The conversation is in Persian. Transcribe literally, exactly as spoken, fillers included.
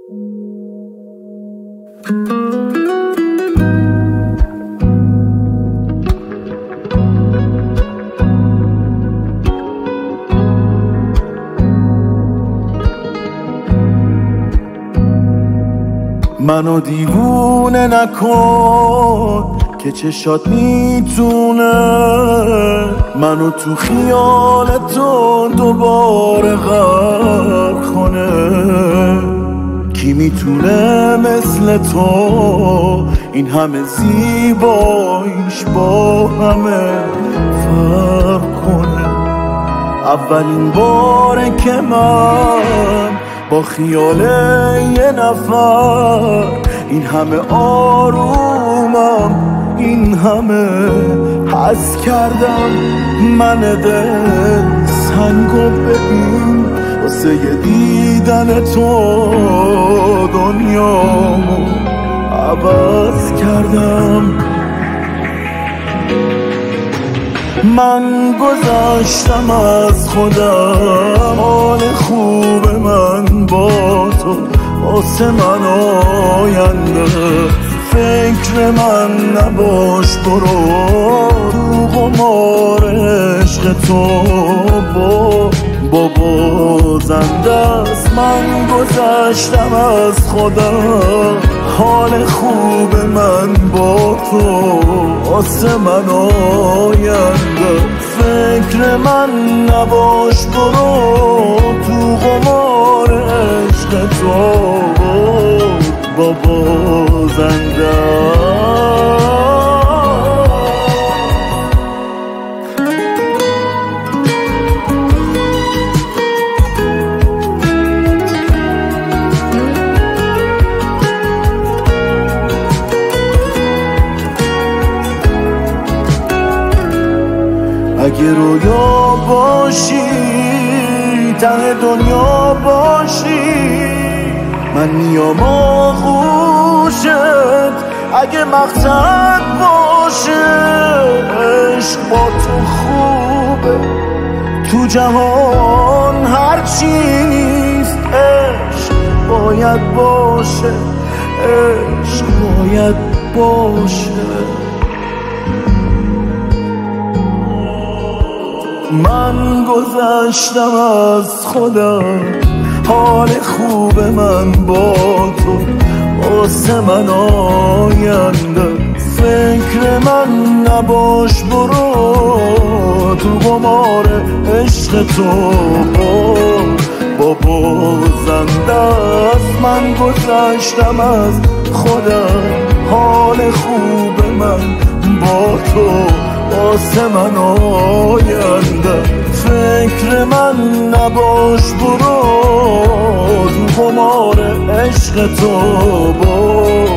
منو دیوونه نکن که چشات میتونه منو تو خیال تو دوباره غرق کنه. کی میتونه مثل تو این همه زیباییش با همه فرق کنه؟ اولین باره که من با خیال یه نفر این همه آرومم، این همه حس کردم. من دل سنگو ببین واسه یه دیدن تو دنیامو عوض کردم. من گذشتم از خودم، حال خوب من با تو واسه من آینده. فکر من نباش، برو تو قمار عشق تو با بابا زنده است. من گذشتم از خودم، حال خوب من با تو واسه من آینده. فکر من نباش، برو تو قمار عشق تو بابا زنده. اگه رویا باشی، ته دنیا باشی، من میام آغوشت. اگه مقصد باشه عشق با تو خوبه، تو جهان هر چیز عشق باید باشه، عشق باید باشه. من گذشتم از خودم، حال خوب من با تو واسه من آینده. فکر من نباش، برو تو قمار عشق تو بابا زنده است. من گذشتم از خودم، حال خوب من با تو واسه من آینده. فکر من نباش، برو تو قمار عشق تو با